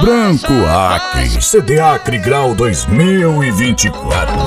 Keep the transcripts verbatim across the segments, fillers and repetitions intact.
Branco Acre, C D Acre Grau dois mil e vinte e quatro.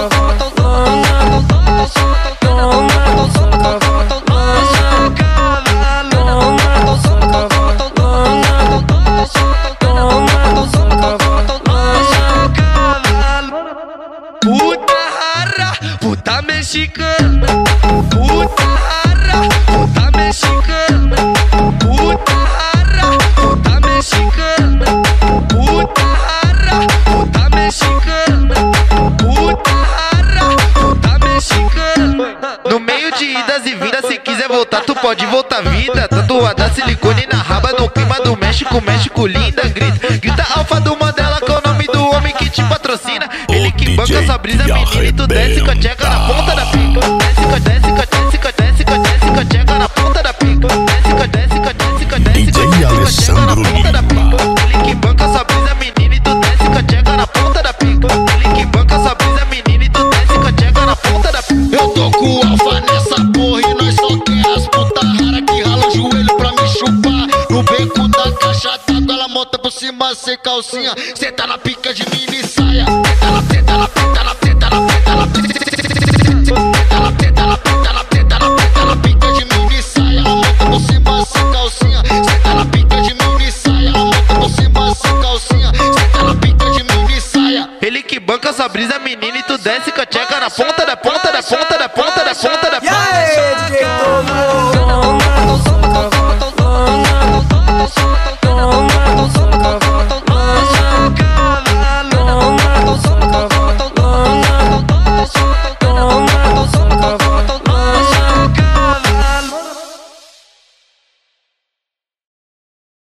Puta rara, puta mexicana. Puta rara, puta mexicana. Puta rara, puta mexicana. Puta rara, puta mexicana. Puta rara, puta mexicana. No meio de idas e vindas, se quiser voltar, tu pode voltar vida. Tatuada silicone na raba, no clima do México, México linda. Grita, grita alfa do Mandela, com o nome do homem que te patrocina. Ele que banca sua brisa, menina, e tu desce com a tcheca na ponta da pica. Desce com a desce com a desce com a desce com a desce com a tcheca na ponta da pica. Desce com a desce com a desce com a desce com a tcheca na ponta da pica. Ele que banca sua brisa, menina, e tu desce com a tcheca na ponta da pica. Ele que banca sua brisa, menina, e tu desce com a tcheca na ponta da pica. Eu tô com o alfa nessa porra e nós só quer as puta rara que rala o joelho pra me chupar. No beco da caixa d'água ela monta por cima sem calcinha. Cê tá na pica de mini saia. Tenta na tenta na tenta na tenta na tenta na tenta na tenta na tenta na tenta na tenta na pica de mini saia. Ela monta por cima sem calcinha. Cê tá na pica de mini saia. Ela monta por cima sem calcinha. Cê tá na pica de mini saia. Ele que banca sua brisa, menina, e tu desce com a tcheca na ponta